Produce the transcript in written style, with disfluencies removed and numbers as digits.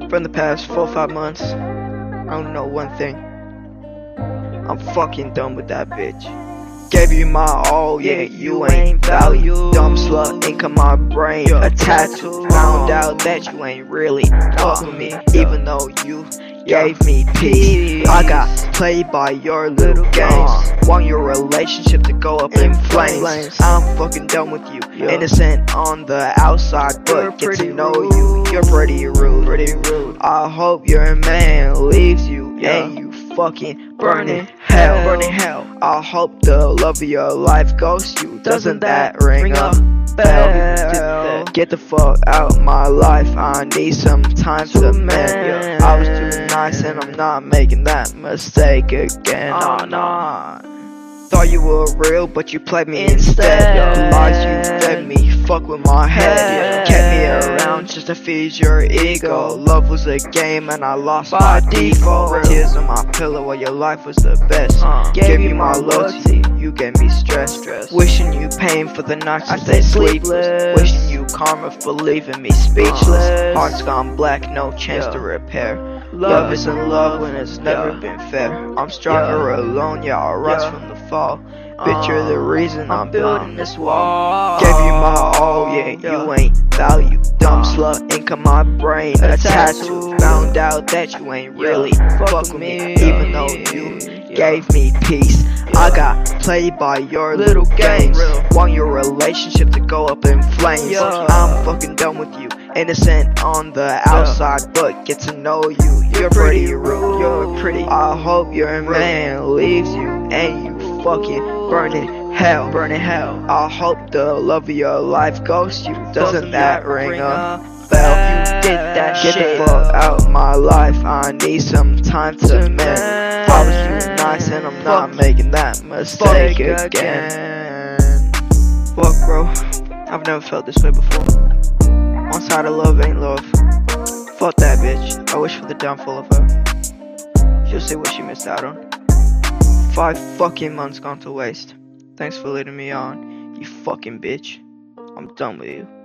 From the past 4-5 months, I don't know one thing. I'm fucking done with that bitch. Gave you my all, yeah, you ain't value. Dumb slut, ink on my brain, a tattoo. Found out that you ain't really fucking me, even though you gave me peace. I got played by your little games. Want your relationship to go up in flames. I'm fucking done with you. Innocent on the outside, but get to know you. You're pretty rude. I hope your man leaves you and you fucking burn in hell. I hope the love of your life ghosts you. Doesn't that ring a bell? Get the fuck out my life. I need some time to mend. I was too nice and I'm not making that mistake again. Nah. Thought you were real, but you played me instead. Lies you fed me, fuck with my head. Kept me around just to feed your ego. Love was a game and I lost by default. Tears on my pillow while your life was the best. Gave you my loyalty, you gave me stress. Wishing you pain for the nights I stay sleepless. Wishing you karma for leaving me speechless. Heart's gone black, no chance to repair. Love isn't love when it's never been fair. I'm stronger alone, yeah, I rise from the fall. Bitch, you're the reason I'm building this wall. Gave you my all, yeah, you ain't value. Dumb slut, ink on my brain, a tattoo. Found out that you ain't really fuck with me, even though you gave me peace. I got played by your little games. Want your relationship to go up in flames. I'm fucking done with you. Innocent on the outside, but get to know you. You're pretty rude. I hope your man leaves you and you fucking burn in hell. I hope the love of your life ghosts you. Doesn't that ring a bell? You did that shit. Get the fuck out my life. I need some time to mend. I was too nice and I'm not making that mistake again. Fuck, bro. I've never felt this way before. One side of love ain't love. Fuck that bitch. I wish for the downfall of her. She'll see what she missed out on. 5 fucking months gone to waste. Thanks for leading me on, you fucking bitch. I'm done with you.